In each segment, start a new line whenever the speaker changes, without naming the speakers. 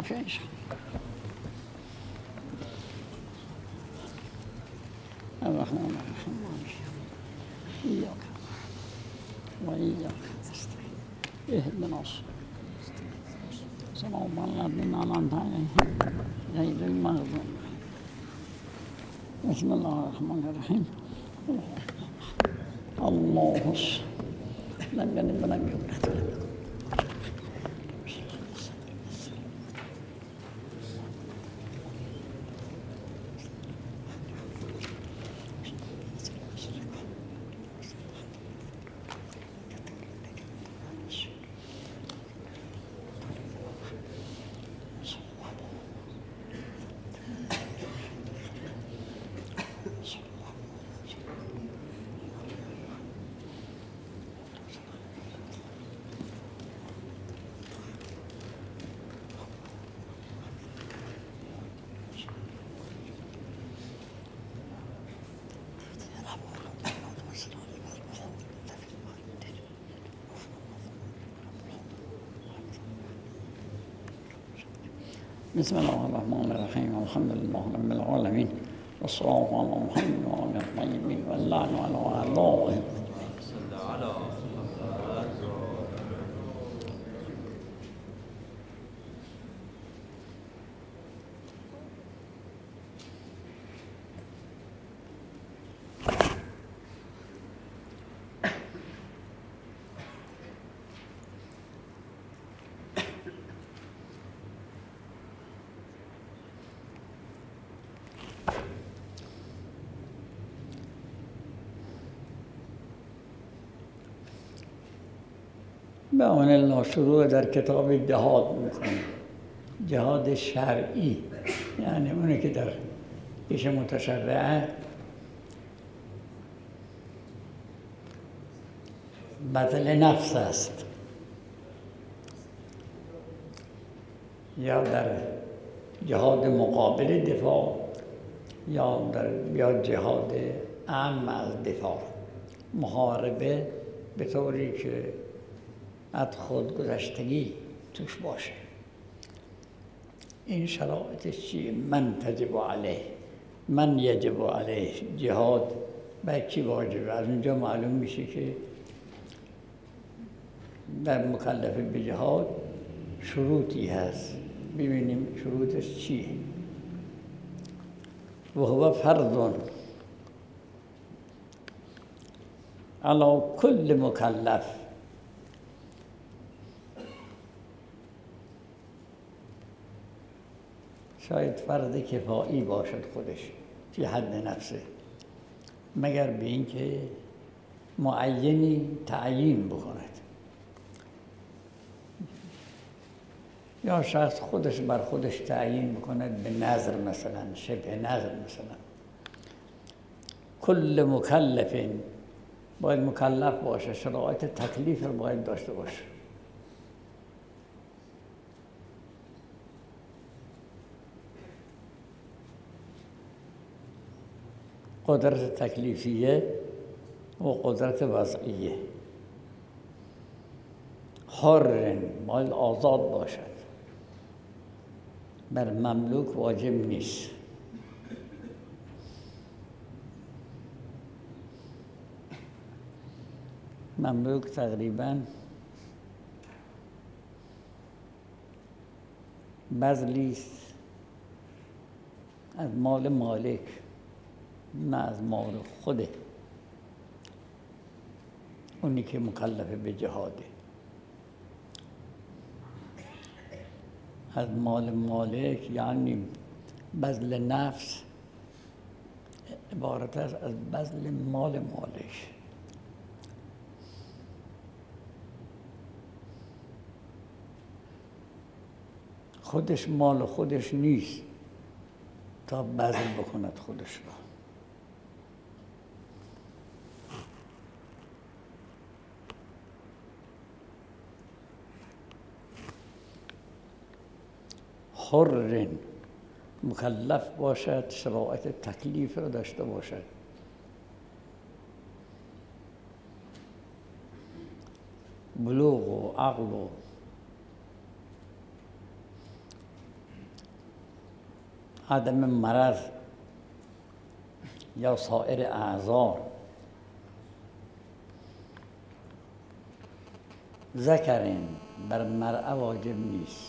عافیه ان شاء الله. الرحمن الرحیم مالک ایاک و ایاک نستعین اهدنا صراط الذین انعمت علیهم غیر المغضوب بسم الله الرحمن الرحیم. الله لم يلد ولم يولد بسم الله الرحمن الرحيم. الحمد لله رب العالمين والصلاة على محمد وعلى الطيبين واللعن على أعدائهم. به امان الله شروع در کتاب جهاد میکنیم. جهاد شرعی یعنی اونی که در پیش متشرعه بذل نفس است یا در جهاد مقابل دفاع یا جهاد اعم از دفاع، محاربه به طوری که از خودگذشتگی توش باشه. این شرایطش چیه؟ من تجب علیه، من یجب علیه. جهاد بر کی واجبه؟ از اونجا معلوم میشه که در مکلف به جهاد شروطی هست. ببینیم شروطش چیه. و هو فرض علی کل مکلف، شاید فرض کفایی باشد خودش فی حد نفسه، مگر به اینکه معینی تعیین بکند یا شخص خودش بر خودش تعیین بکند به نظر، مثلا شبه نظر. مثلا کل مکلف باید مکلف باشه، شرایط تکلیف رو باید داشته باشه. قدرت تکلیفیه و قدرت وضعیه. حر باید آزاد باشد، بر مملوک واجب نیست. مملوک تقریباً بذلی است از مال مالک، نه از مال خوده اونی که مکلف به جهاده. از مال مالک یعنی بذل نفس عبارت است از بذل مال مالک. خودش مال خودش نیست تا بذل بکند خودش را. حر مکلف باشد، شرایط تکلیف را داشته باشد. بلوغ و عقل و عدم مرض یا سایر اعذار ذکرین بر مرأة واجب نیست.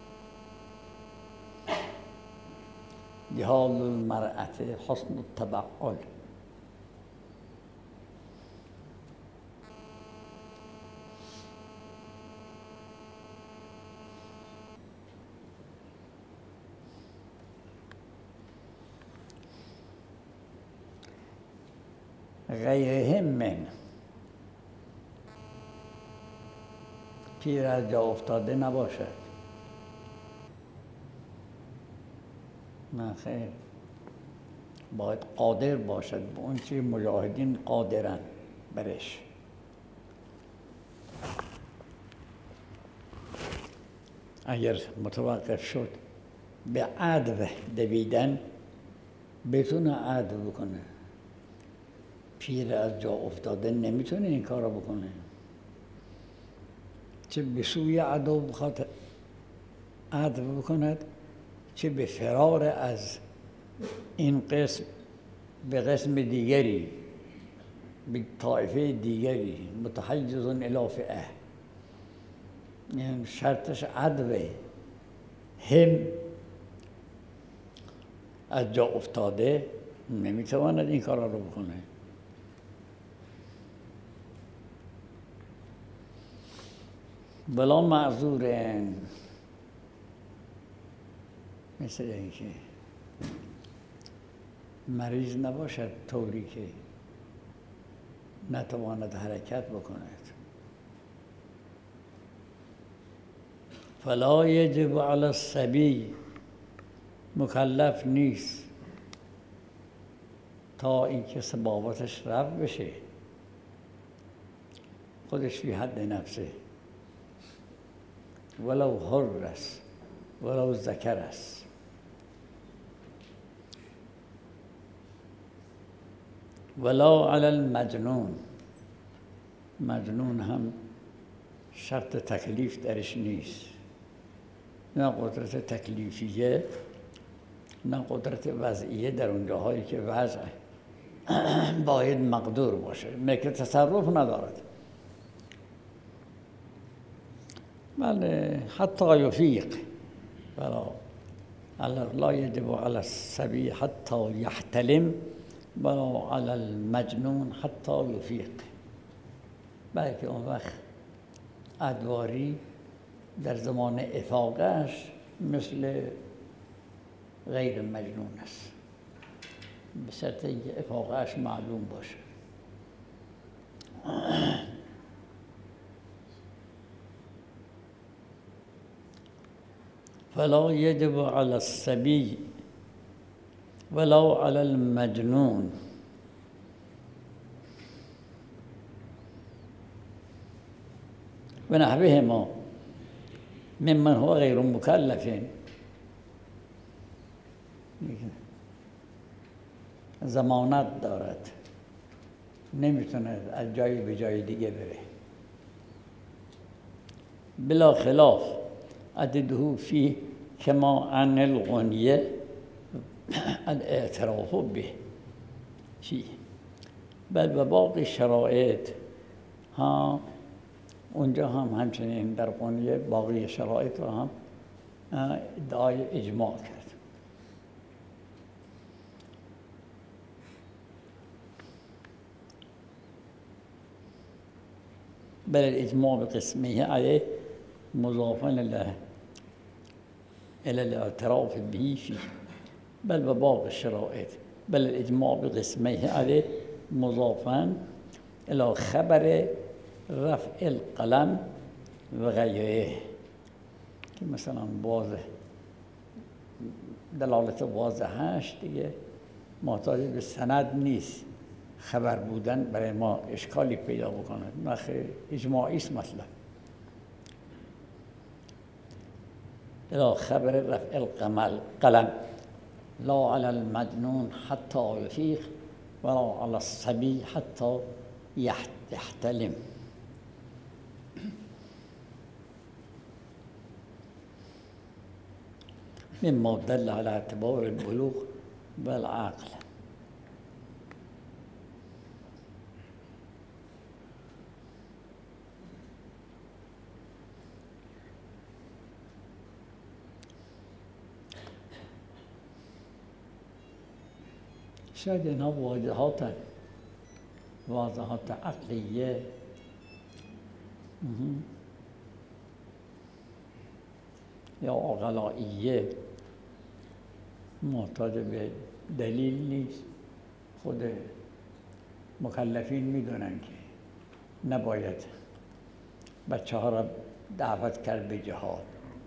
جهاد المرأة حسن التبعل. غیرهم من پیر از جا افتاده نباشد. نه خیر، باید قادر باشد به اون چی مجاهدین قادرن برش. اگر متوقف شد به عدو دویدن بتونه عدو بکنه. پیر از جا افتاده نمیتونه این کارو بکنه، چه به سوی عدو بخواد عدو بکند، چه به فرار از این قسم به قسم دیگری، به طایفه دیگری، متحیز الی فئه. یعنی شرطش عدوه. هم از جا افتاده نمیتواند این کارا رو بکنه. بلا معذورن، مثل اینکه مریض نباشد طوری که نتواند حرکت بکند. فلا یجب علی الصبی، مکلف نیست تا اینکه صبابتش رفع بشه، خودش فی حد نفسه، ولو حر است ولو ذکر است. ولا علی المجنون، مجنون هم شرط تکلیف درش نیست، نه قدرت تکلیفیه نه قدرت وضعیه در اون جاهایی که وضع باید مقدور باشه، ملک تصرف ندارد. بله حتی یفیق، لا یجب علی الصبی حتی یحتلم ولا علی المجنون حتی یفیق. بلکه اون وقت ادواری در زمان افاقهش مثل غیر مجنون است، به شرط اینکه افاقهش معلوم باشه. فلا یجب علی الصبی ولا علی المجنون و نحوهما ممن هو غیر مکلف. ضمانت دارد، نمیتونه از جایی به جای دیگه بره. بلا خلاف عدده فی کما عن الغنیه الاعتراف به فی. بل و باقی شرایط ها اونجا هم همچنین در غنیه باقی شرایط رو هم ادعای اجماع کرد. بل الاجماع بقسمه عليه مضافا الى الاعتراف به فيه. بل وباقي الشرائط بل الاجماع بقسمه عليه مضافا الى خبر رفع القلم و غیره، که مثلا واضح دلالت واضحش دیگه محتاج به سند نیست، خبر بودن برای ما اشکالی پیدا بکنه. نخیر، اجماعی است مطلب. الى خبر رفع القلم لا على المجنون حتى يفيق ولا على الصبي حتى يحتلم. مما دل على اعتبار البلوغ والعقل. شاید اینها واضحات عقلیه یا عقلائیه محتاج به دلیل نیست. خود مکلفین میدونن که نباید بچه ها را دعوت کرد به جهاد.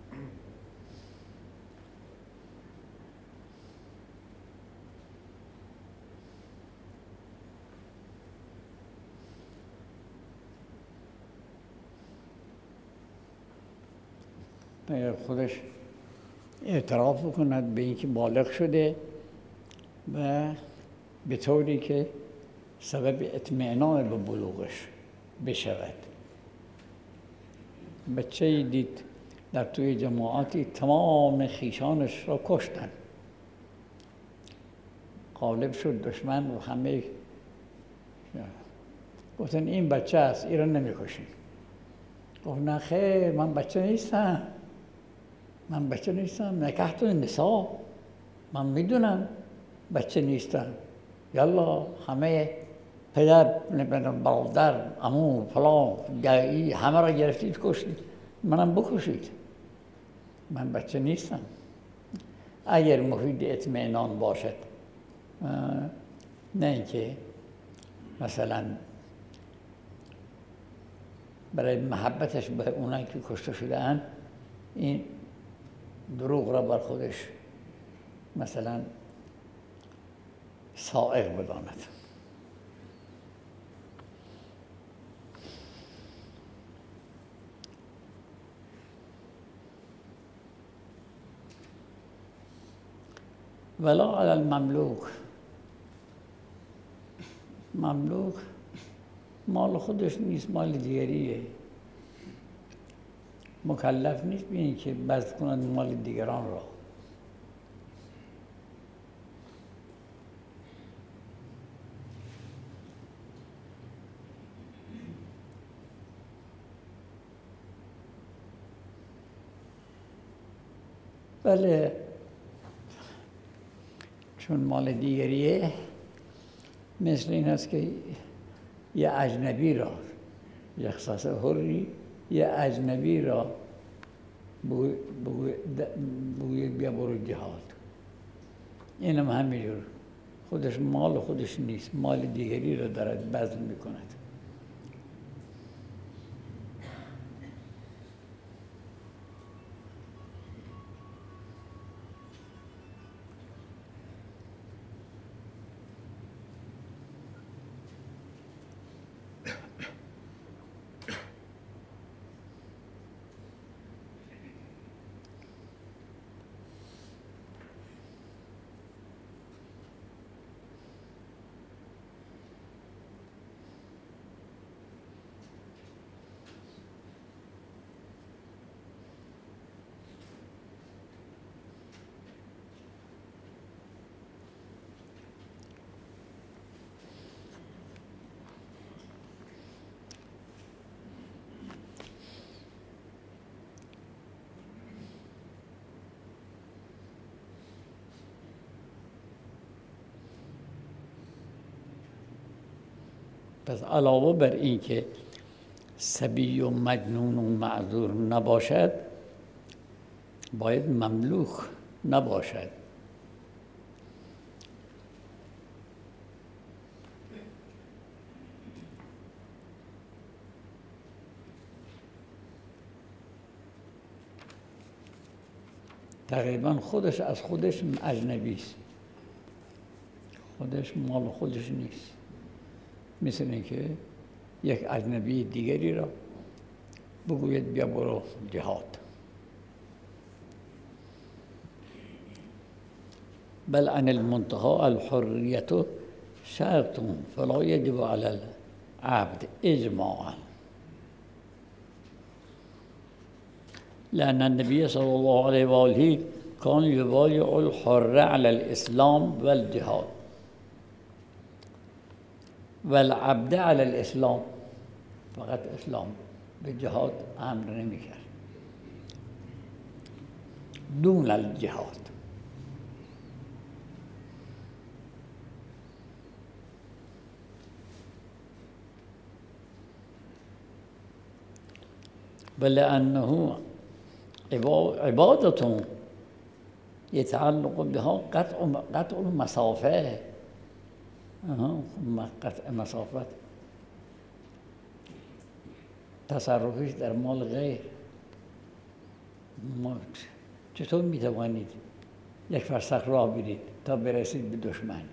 خودش اعتراف بکند به اینکه بالغ شده و به طوری که سبب اطمینان به بلوغش بشود. بچه‌ای دید در توی جماعتی تمام خویشانش را کشتن، غالب شد دشمن و همه گفتن این بچه است، این را نمی‌کشیم. گفت نه خیر، من بچه نیستم، نکحت النساء، من میدونم بچه نیستم. یلا همه پدر، برادر، عمو، فلان، دایی، همه را گرفتید کشتید، منم بکشید، من بچه نیستم. اگر محیط اطمینان باشد، نه اینکه مثلا برای محبتش به اونایی که کشته شده اند این دروغ را بر خودش مثلا سائق بداند. ولا علی المملوک، مملوک مال خودش نیست، مال دیگریه. مکلف نیست به این که بذل کند مال دیگران را. بله، چون مال دیگریه، مثل این است که یه اجنبی را، یه اختصاص حری، یه اجنبی را بگوید بیا برو جهاد. اینم همینجور خودش مال خودش نیست، مال دیگری را دارد بذل میکند. پس علاوه بر این که صبی و مجنون و معذور نباشد، باید مملوک نباشد. تقریبا خودش از خودش اجنبی است، خودش مال خودش نیست. مثل اینکه یک اجنبی دیگری را بگوید بیا برو جهاد. بل عن المنتهى الحریت شرط فلا یجب علی العبد اجماعا، لأن النبي صلى الله عليه وآله کان یبایع الحر علی الاسلام و الجهاد و العبد علی الاسلام، فقط اسلام، به جهاد امر نمی کرد، دون الجهاد. ولأنه عبادة يتعلق بها قطع المسافة، قطع مسافت، تصرفش در مال غیر. چطور میتوانید یک فرسخ راه برید تا برسید به دشمن؟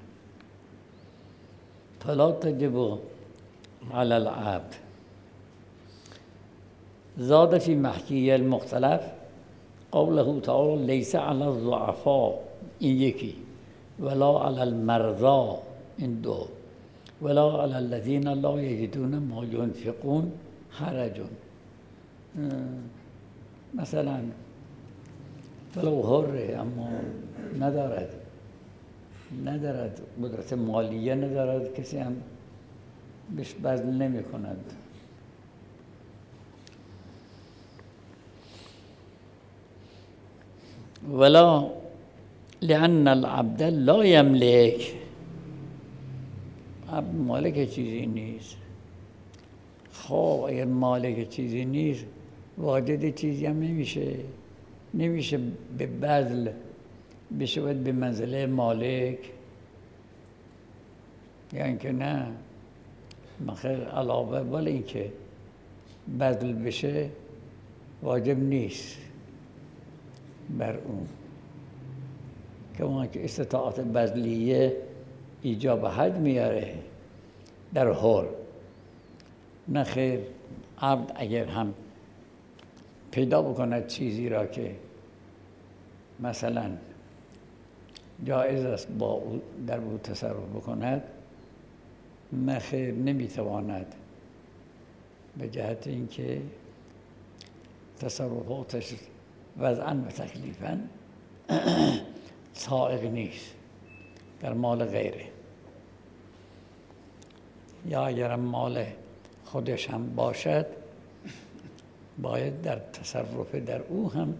فلا تجب على العبد. زاد في محكي المختلف قوله تعالى ليس على الضعفاء، این یکی، ولا على المرضى، این دو، ولا على الذين لا يجدون ما ينفقون حرج. مثلا ولو حره اما ندارد قدرت مالیه ندارد، کسی هم بهش بذل نمی کند. ولا لأن العبد لا يملك، عبد مالک چیزی نیست. خب اگر مالک چیزی نیست واجد چیزی هم نمیشه به بذل بشود به منزله مالک، یعنی که نه مخیر علاوه بر این که بذل بشه واجب نیست بر اون، کما که استطاعت بذلیه ایجاب حد میاره در حر. نه خیر، عبد اگر هم پیدا بکند چیزی را که مثلا جایز است با در او تصرف بکند، نه خیر نمیتواند، به جهت اینکه تصرفاتش وضعاً و تکلیفاً سائغ نیست در مال غیره. یا اگر مال خودش هم باشد باید در تصرف در او هم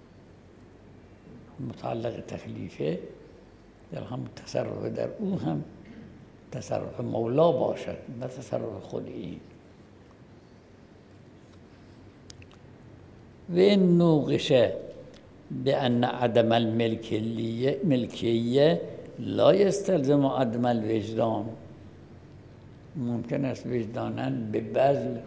متعلق تکلیفه، در هم تصرف در او هم تصرف مولا باشد، نه تصرف خودی. و این نوقشه بأن عدم الملکیه لا يستلزم عدم الوجدان. ممکن است وجداناً به بذل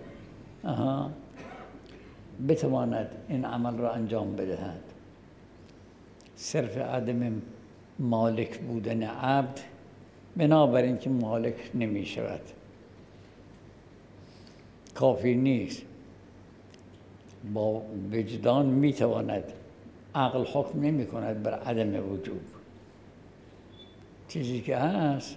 بتواند این عمل را انجام بدهد. صرف عدم مالک بودن عبد بنابراین که مالک نمی شود کافی نیست. با وجدان می تواند، عقل حکم نمی کند بر عدم وجوب. چیزی که هست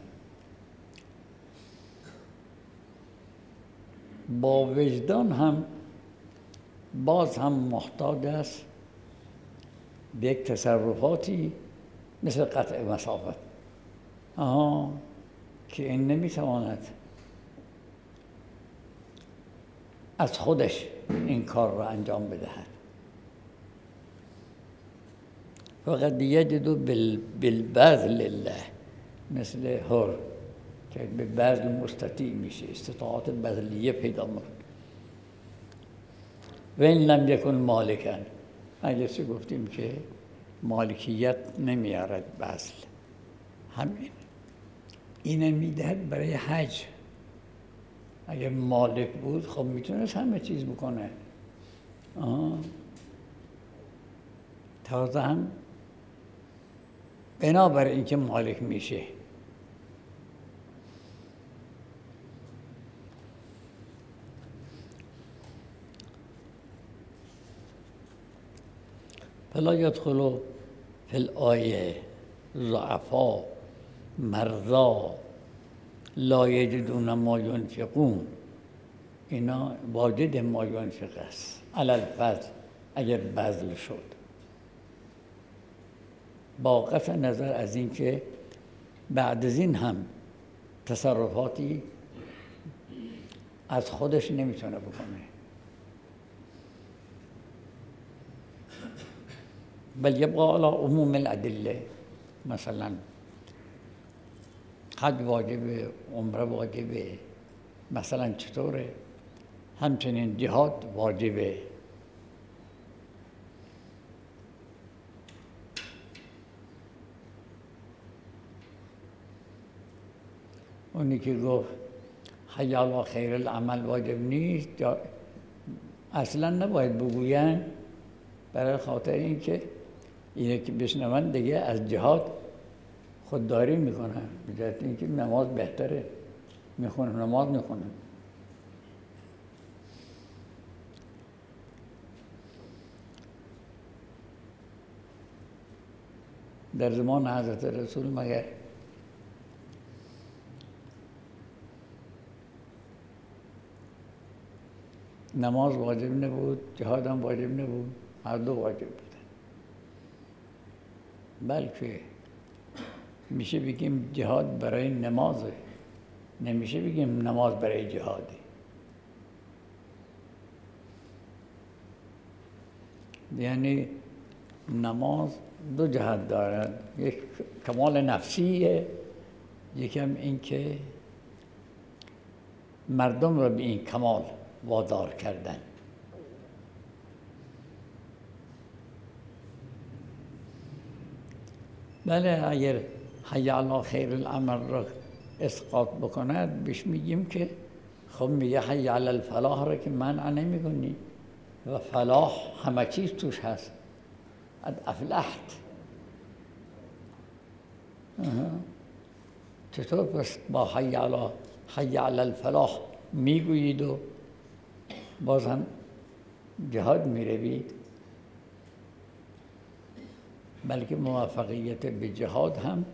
با وجدان هم باز هم محتاج است به یک تصرفاتی مثل قطع مسافت که این نمیتواند از خودش این کار را انجام بدهد. فقط یجد بالبذل الله، مثل حر که به بذل مستطیع میشه، استطاعت بذلیه پیدا میکنه. و این لم یکن مالکا، اگر چه گفتیم که مالکیت نمیارد بذل، همین اینه میدهد برای حج. اگر مالک بود خب میتونست همه چیز بکنه. تازه هم بنابر اینکه مالک میشه. فلا يدخل في الآیه ضعفاء مرضا لا یجدون ما ينفقون، اینا واجد ما ينفق است علی الفضل اگر بذل شد. با قطع نظر از اینکه بعد از این هم تصرفاتی از خودش نمیتونه بکنه، بل یبقى علی عموم الادله. مثلا حج واجبه، عمره واجبه، مثلا چطوره؟ همچنین جهاد واجبه. اونی که گفت حی علی خیر العمل واجب نیست، اصلا نباید بگوین، برای خاطر اینکه اینه که بشنون دیگه از جهاد خودداری میکنن، به جهت اینکه نماز بهتره، میخونن نماز میخونن. در زمان حضرت رسول مگر نماز واجب نبود، جهاد هم واجب نبود، هر دو واجب بودن. بلکه میشه بگیم جهاد برای نمازه، نمیشه بگیم نماز برای جهاده. یعنی نماز دو جهت دارد، یک کمال نفسیه، یکم این که مردم را به این کمال وادار کردن. بله اگر حی علی خیر العمل را اسقاط بکند، بهش میگیم که خب میگه حی علی الفلاح را که منع نمیکنی و فلاح همه چیز توش هست. قد افلحت. چطور پس با حی علی الفلاح میگویید و باز هم جهاد میروید؟ بلکه موفقیت به جهاد هم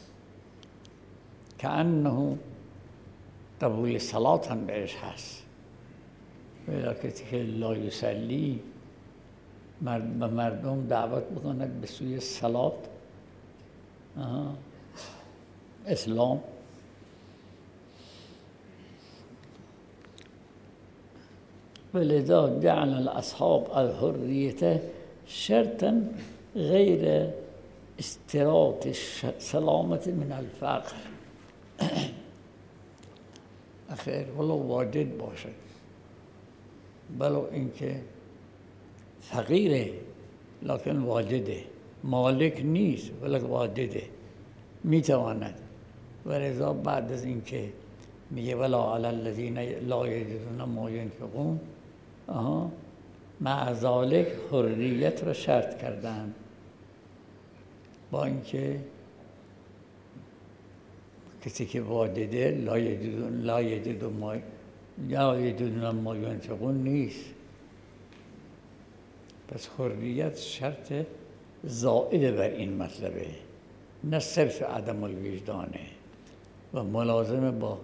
که انه قبول صلات هم برش هست. ولی که لا یصلی به مردم دعوت بکند به سوی صلات، اسلام. ولذا جعل الاصحاب الحریة شرطا غیر اشتراط سلامت من الفقر. اخیر ولو واجد باشد، بلو اینکه فقیره لکن واجده، مالک نیست ولی واجده، میتواند. ولذا بعد از اینکه میگه ولا علی الذین لا یجدون ما ینفقون، مع ذلک حریت را شرط کردن، با اینکه کسی که واجده لا یجدون ما ینفقون نیست. پس حریت شرط زائد بر این مطلبه، نه صرف عدم الوجدانه و ملازم با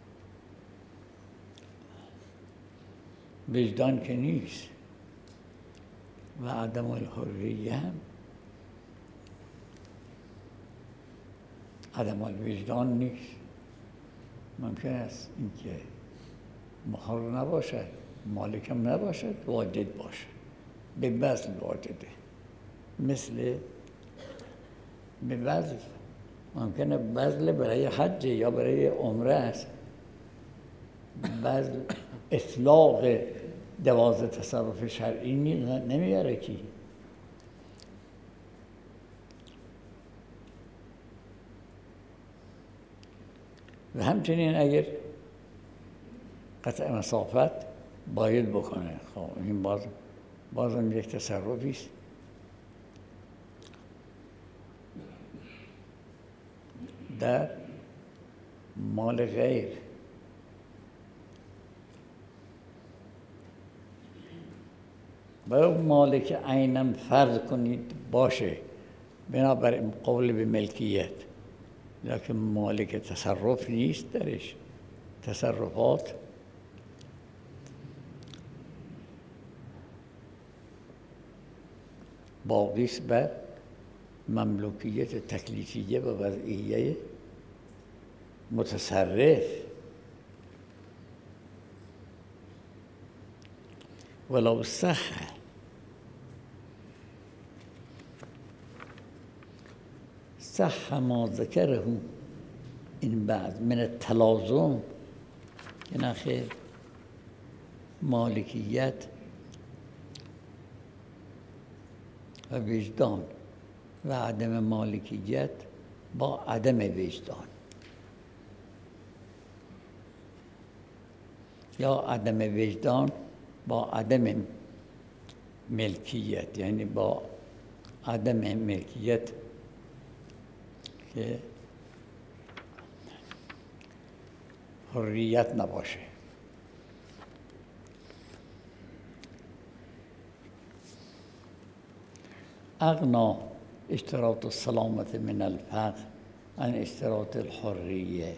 وجدان که نیست. و عدم الحریه هم عدم الوجدان نیست. ممکن است اینکه محر نباشد، مالکم نباشد، واجد باشد، به بذل واجده. مثل به بذل ممکنه بذل برای حج یا برای عمره است، بذل اطلاق 12 تصرف شرعی نمیاره کی. و همچنین اگر قطع مسافت باید بکنه، خب این بازم یک تصرفی است. در مال غیر. برای مالک عینم فرض کنید باشه بنابر قول به ملکیت، لکن مالک تصرف نیست درش. تصرفات باقیست بر مملوکیت تکلیفیه و وضعیه متصرف. ولو صح ما ذکره این بعد من التلازم، که نخیر مالکیت و وجدان و عدم مالکیت با عدم وجدان، یا عدم وجدان با عدم ملکیت، یعنی با عدم ملکیت که حریت نباشه. اغنا اشتراط السلامت من الفقر عن اشتراط الحریه.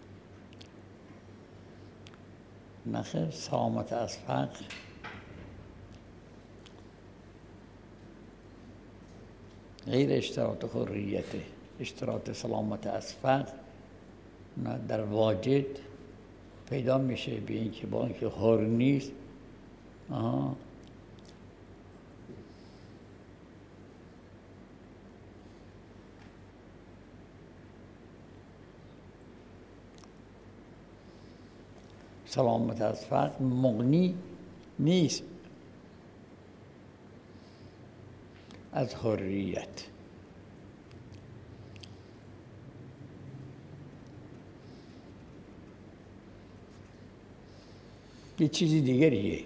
نخیر سلامت از فقر غیر اشتراط حریته. اشتراط سلامت از فقر در واجد پیدا میشه به اینکه با اینکه حر نیست سلامت از فقر مغنی نیست از حریت. یه چیزی دیگریه.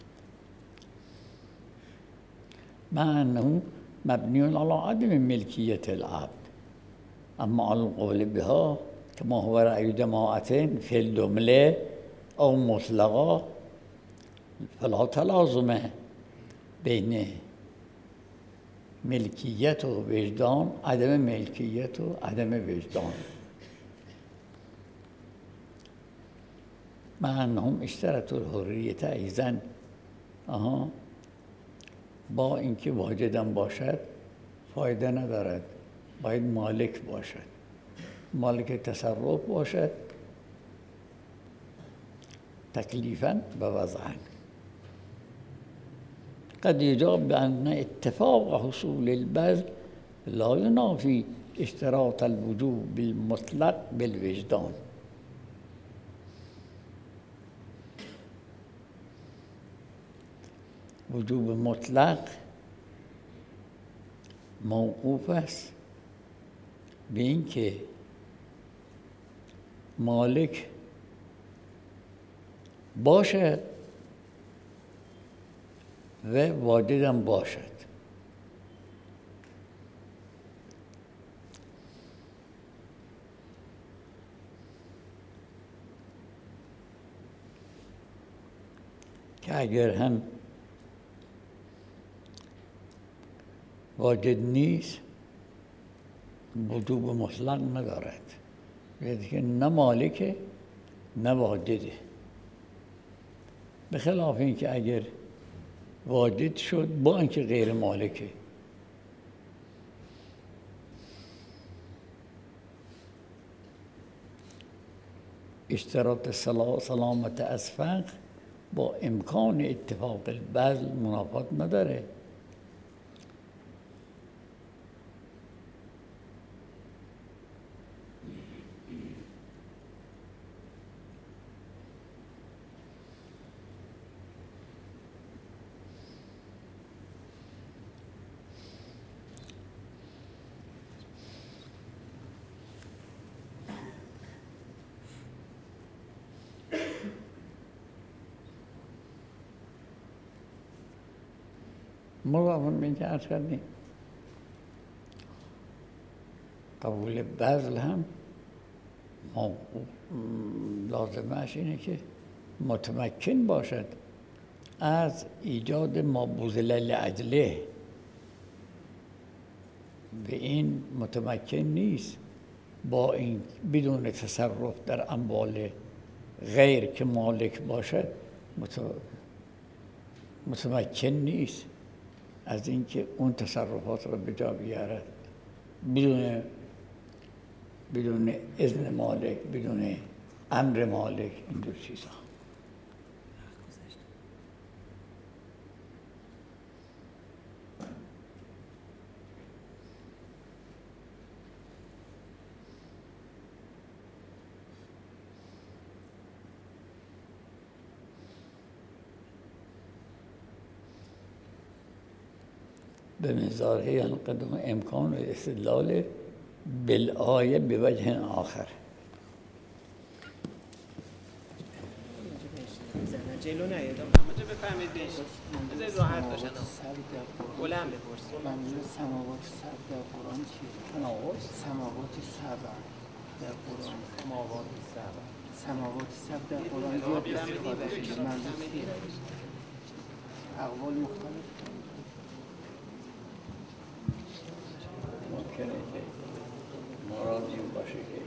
مع انه مبنی علی عدم ملکیت العبد، اما القول بها كما هو رأی جماعة في الجمله او مطلقا فلا تلازم بین ملکیت و وجدان، عدم ملکیت و عدم وجدان. مع انهم اشترطوا الحریت ایضا، با اینکه واجدم باشد فایده ندارد، باید مالک باشد، مالک تصرف باشد تکلیفاً و وضعاً. قد يجاب بأن اتفاق حصول البذل لا ينافي اشتراط الوجوب بالمطلق بالوجدان. وجوب مطلق موقوف است به اینکه مالک باشد و واجدم باشد. که اگر هم واجد نیست وجوب مطلق ندارد، یعنی که نه مالکه نه واجده. به خلاف این که اگر واجد شد با اینکه غیر مالکه، اشتراط سلامت از فقر با امکان اتفاق البذل منافات نداره. مضافون به اینکه عرض کردیم قبول بذل هم لازمش اینه که متمکن باشد از ایجاد ما بذل لاجله. به این متمکن نیست با این بدون تصرف در اموال غیر که مالک باشد متمکن نیست از اینکه اون تصرفات را به جا بیارد بدون اذن مالک، بدون امر مالک، این دو چیزها. به مزاره ینقدم امکان و استدلال بالآیه به وجه آخر.
جلو نیاد اما بفهمید بهش بذارید راحت باشن بلند بپرسید.
معنی سماوات سبع در قرآن چیه؟ سماوات سبع در قرآن. سماوات سبع در قرآن زیاد استفاده شده. منظور چیه؟ اقوال مختلف.
ممکنه که مراد این باشه که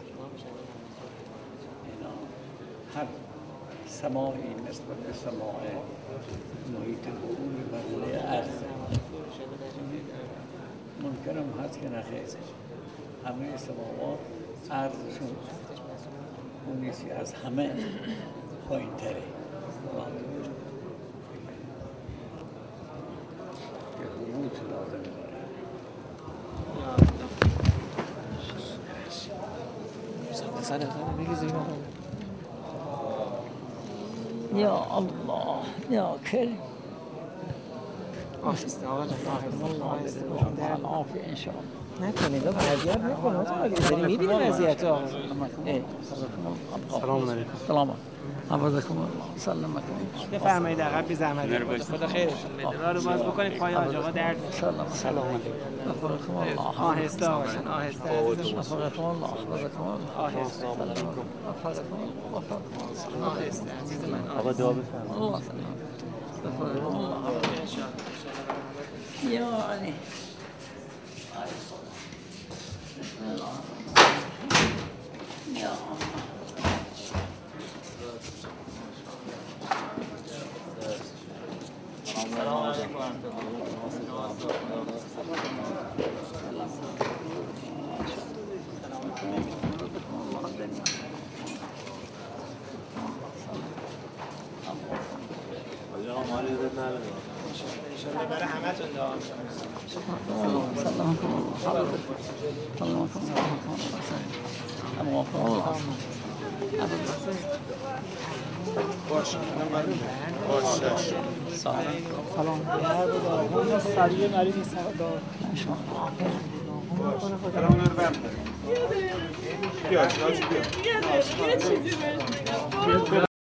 اینا هر سماعی نسبت به سماع محیط بقول بقیه عرض ممکنم هست که نخیر همه سماوات عرضشون اون نیستی از همه پایین تره که حبوط لازم داره. یا الله یا کریم
آهسته آقا جان آهسته
در عافیه انشاءالله
نکنید آقا اذیت نکنید داری میبینی وضعیت آقا.
سلام علیکم. سلام حفظکم الله سلامت
بفرمایید عقب بی زحمت خدا خیرتون بده. راه رو باز بکنید پای حاج آقا درد
سلام علیکم. حفظکم الله
آهسته آقا جان آهسته
حفظکم الله حفظکم الله
آهسته
حفظکم الله
آهسته عزیز من
آقا دعا بفرمایید.
الله حفظکم الله یعنی یا
سلام علیکم. برای همتون دعا
سلام. همون سریع مریض سردار.
بیا